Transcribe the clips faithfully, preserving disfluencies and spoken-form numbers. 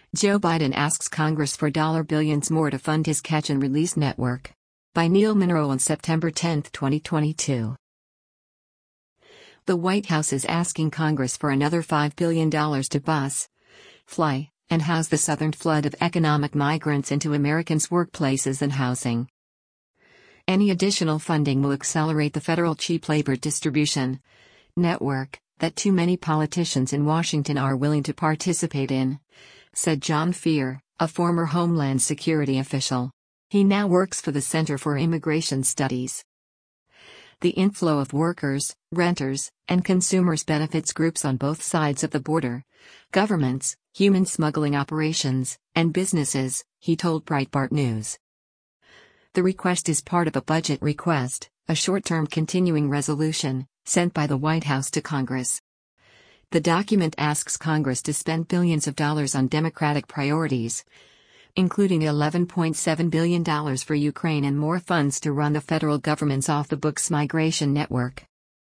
Joe Biden asks Congress for billions more to fund his catch and release network. By Neil Monroe on September tenth, twenty twenty-two. The White House is asking Congress for another five billion dollars to bus, fly, and house the southern flood of economic migrants into Americans' workplaces and housing. Any additional funding will accelerate the federal cheap labor distribution network that too many politicians in Washington are willing to participate in, said John Fear, a former Homeland Security official. He now works for the Center for Immigration Studies. The inflow of workers, renters, and consumers benefits groups on both sides of the border, governments, human smuggling operations, and businesses, he told Breitbart News. The request is part of a budget request, a short-term continuing resolution, sent by the White House to Congress. The document asks Congress to spend billions of dollars on democratic priorities, including eleven point seven billion dollars for Ukraine and more funds to run the federal government's off-the-books migration network.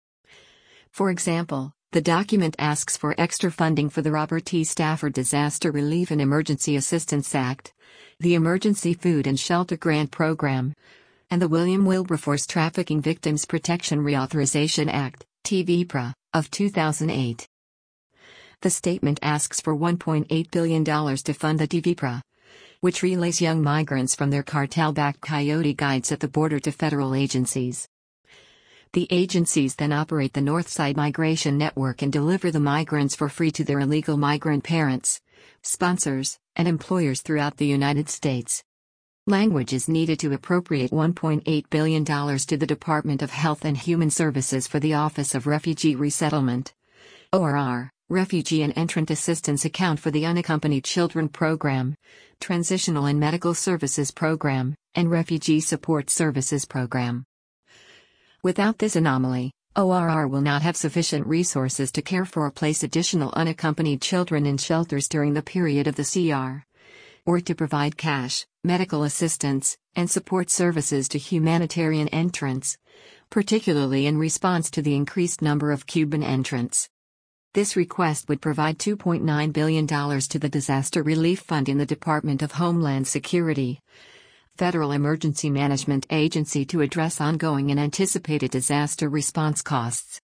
For example, the document asks for extra funding for the Robert T. Stafford Disaster Relief and Emergency Assistance Act, the Emergency Food and Shelter Grant Program, and the William Wilberforce Trafficking Victims Protection Reauthorization Act, T V P R A, of two thousand eight. The statement asks for one point eight billion dollars to fund the T V P R A, which relays young migrants from their cartel-backed coyote guides at the border to federal agencies. The agencies then operate the Northside Migration Network and deliver the migrants for free to their illegal migrant parents, sponsors, and employers throughout the United States. Language is needed to appropriate one point eight billion dollars to the Department of Health and Human Services for the Office of Refugee Resettlement, O R R, Refugee and Entrant Assistance Account for the Unaccompanied Children Program, Transitional and Medical Services Program, and Refugee Support Services Program. Without this anomaly, O R R will not have sufficient resources to care for or place additional unaccompanied children in shelters during the period of the C R, or to provide cash, medical assistance, and support services to humanitarian entrants, particularly in response to the increased number of Cuban entrants. This request would provide two point nine billion dollars to the Disaster Relief Fund in the Department of Homeland Security, Federal Emergency Management Agency, to address ongoing and anticipated disaster response costs.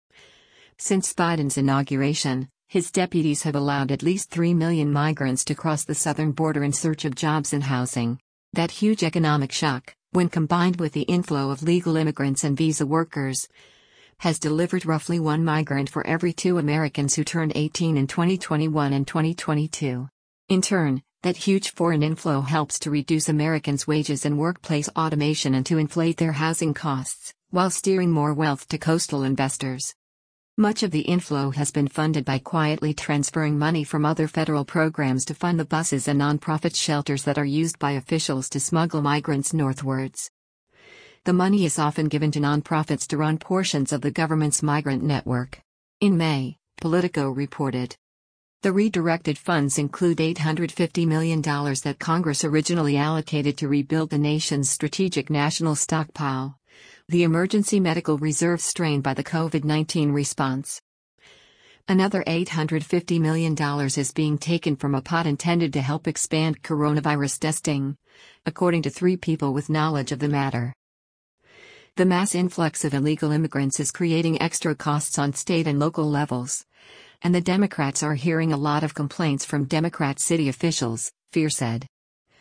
Since Biden's inauguration, his deputies have allowed at least three million migrants to cross the southern border in search of jobs and housing. That huge economic shock, when combined with the inflow of legal immigrants and visa workers, has delivered roughly one migrant for every two Americans who turned eighteen in twenty twenty-one and twenty twenty-two. In turn, that huge foreign inflow helps to reduce Americans' wages and workplace automation and to inflate their housing costs, while steering more wealth to coastal investors. Much of the inflow has been funded by quietly transferring money from other federal programs to fund the buses and nonprofit shelters that are used by officials to smuggle migrants northwards. The money is often given to nonprofits to run portions of the government's migrant network. In May, Politico reported. The redirected funds include eight hundred fifty million dollars that Congress originally allocated to rebuild the nation's strategic national stockpile, the emergency medical reserve strained by the COVID nineteen response. Another eight hundred fifty million dollars is being taken from a pot intended to help expand coronavirus testing, according to three people with knowledge of the matter. The mass influx of illegal immigrants is creating extra costs on state and local levels, and the Democrats are hearing a lot of complaints from Democrat city officials, Fear said.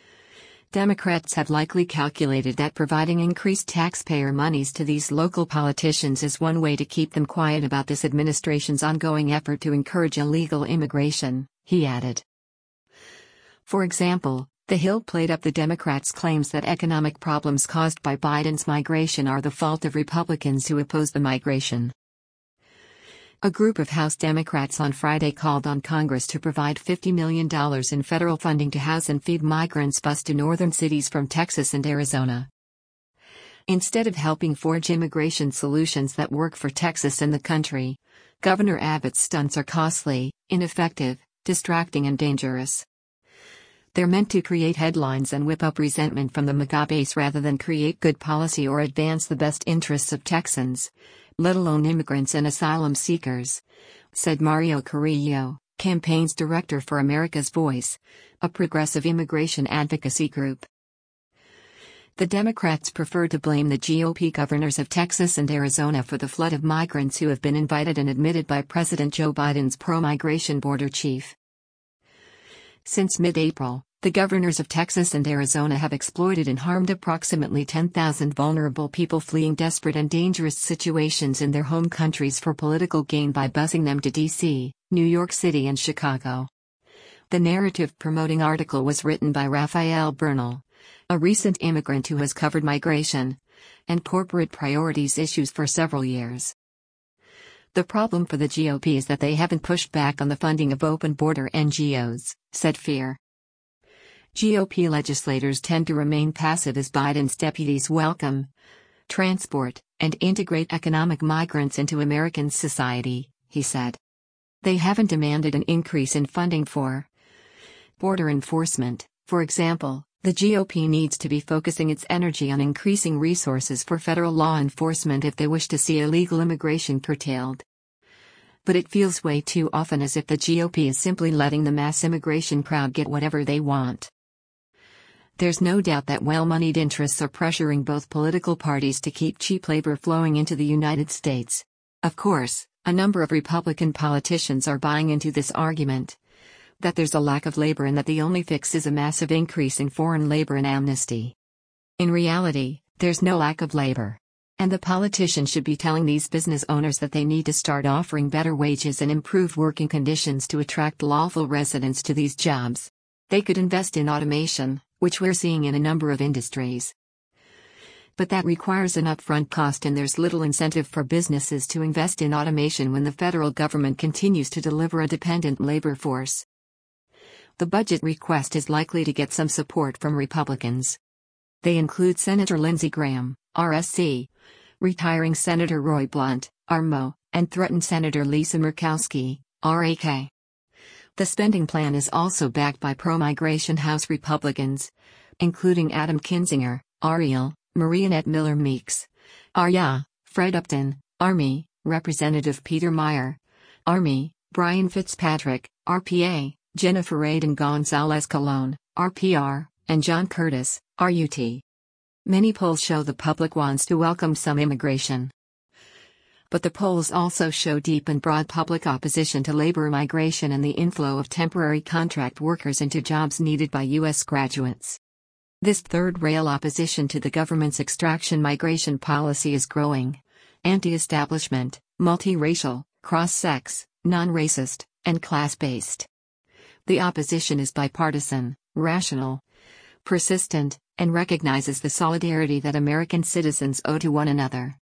Democrats have likely calculated that providing increased taxpayer monies to these local politicians is one way to keep them quiet about this administration's ongoing effort to encourage illegal immigration, he added. For example, The Hill played up the Democrats' claims that economic problems caused by Biden's migration are the fault of Republicans who oppose the migration. A group of House Democrats on Friday called on Congress to provide fifty million dollars in federal funding to house and feed migrants bused to northern cities from Texas and Arizona. Instead of helping forge immigration solutions that work for Texas and the country, Governor Abbott's stunts are costly, ineffective, distracting and dangerous. They're meant to create headlines and whip up resentment from the MAGA base rather than create good policy or advance the best interests of Texans, let alone immigrants and asylum seekers, said Mario Carrillo, campaign's director for America's Voice, a progressive immigration advocacy group. The Democrats prefer to blame the G O P governors of Texas and Arizona for the flood of migrants who have been invited and admitted by President Joe Biden's pro-migration border chief. Since mid-April, the governors of Texas and Arizona have exploited and harmed approximately ten thousand vulnerable people fleeing desperate and dangerous situations in their home countries for political gain by busing them to D C, New York City and Chicago. The narrative-promoting article was written by Raphael Bernal, a recent immigrant who has covered migration and corporate priorities issues for several years. The problem for the G O P is that they haven't pushed back on the funding of open border N G Os, said Fear. G O P legislators tend to remain passive as Biden's deputies welcome, transport, and integrate economic migrants into American society, he said. They haven't demanded an increase in funding for border enforcement, for example. The G O P needs to be focusing its energy on increasing resources for federal law enforcement if they wish to see illegal immigration curtailed. But it feels way too often as if the G O P is simply letting the mass immigration crowd get whatever they want. There's no doubt that well-moneyed interests are pressuring both political parties to keep cheap labor flowing into the United States. Of course, a number of Republican politicians are buying into this argument, that there's a lack of labor and that the only fix is a massive increase in foreign labor and amnesty. In reality, there's no lack of labor. And the politicians should be telling these business owners that they need to start offering better wages and improved working conditions to attract lawful residents to these jobs. They could invest in automation, which we're seeing in a number of industries. But that requires an upfront cost, and there's little incentive for businesses to invest in automation when the federal government continues to deliver a dependent labor force. The budget request is likely to get some support from Republicans. They include Senator Lindsey Graham, R S C, retiring Senator Roy Blunt, R M O, and threatened Senator Lisa Murkowski, R A K. The spending plan is also backed by pro-migration House Republicans, including Adam Kinzinger, Ariel, Mariannette Miller Meeks, Arya, Fred Upton, Army, Representative Peter Meyer, Army, Brian Fitzpatrick, R P A, Jennifer Aiden Gonzalez Colon, R P R, and John Curtis, R U T. Many polls show the public wants to welcome some immigration. But the polls also show deep and broad public opposition to labor migration and the inflow of temporary contract workers into jobs needed by U S graduates. This third-rail opposition to the government's extraction migration policy is growing. Anti-establishment, multiracial, cross-sex, non-racist, and class-based. The opposition is bipartisan, rational, persistent, and recognizes the solidarity that American citizens owe to one another.